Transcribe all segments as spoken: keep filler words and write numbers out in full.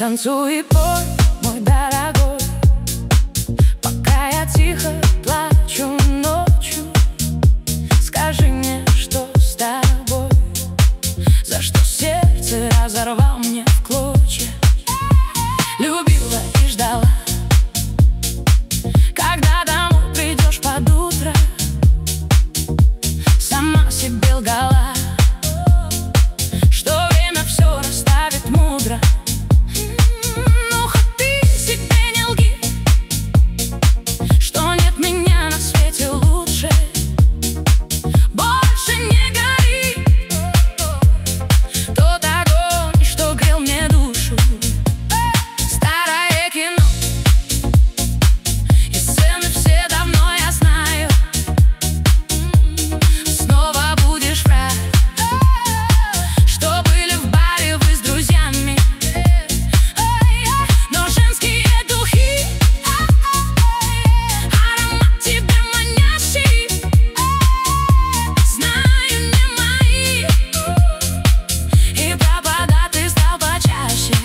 Танцуй и пой, мой дорогой, пока я тихо плачу ночью. Скажи мне, что с тобой, за что сердце разорвал мне в клочья. Любила и ждала, когда домой придешь под утро. Сама себе лгала, что время все расставит мудро. Ну хоть ты себе не лги, что нет меня на свете лучше. Больше не гори тот огонь, что грел мне душу. Старое кино, и сцены все давно я знаю. Снова будешь врать, что были в баре вы с друзьями. Но женские духи, аромат тебя манящий, знаю, не мои. И пропадать ты стал почаще.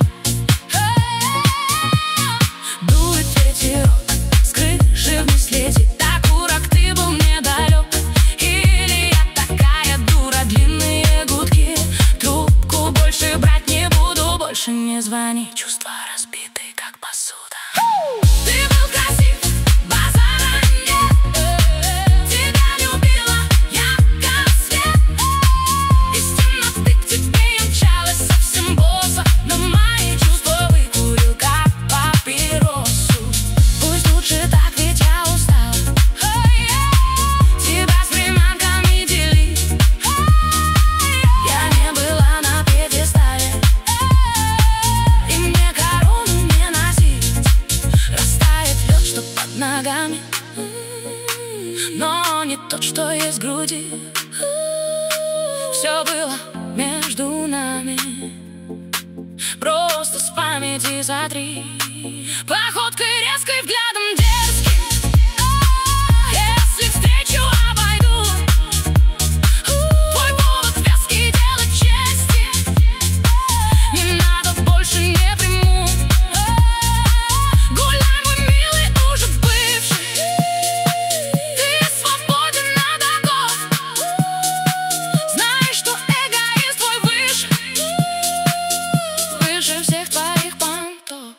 Дует ветерок с крыши вниз летит, так урок ты был недалек. Или я такая дура, длинные гудки. Трубку больше брать не буду, больше не звони. Чувства разбиты, как посуда. Ты был красив, базара нет. Тебя любила я, как свет. Из темноты к тебе я мчалась совсем босса, но мои чувства выкурил, как папиросу. Пусть лучше так, ведь я устала тебя с приманками делить. Я не была на пьедестале, и мне корону не носить. Растает лед, что под ногами, но не тот, что есть в груди. Все было между нами, просто с памяти сотри. Походкой резкой, взглядом дерзким, если встречу обойду. Твой повод вязкий, дело чести, не надо, больше не приму. Гуляй, мой милый, уже бывший, ты свободен от оков. Знаешь, что эгоист твой выше, выше всех твоих понтов.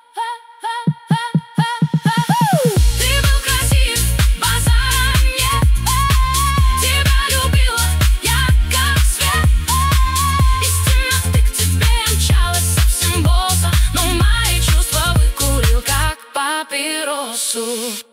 Ты был красив, базара нет. Тебя любила я, как свет. Из темноты к тебе я мчалась совсем босса, но мои чувства выкурил, как папиросу.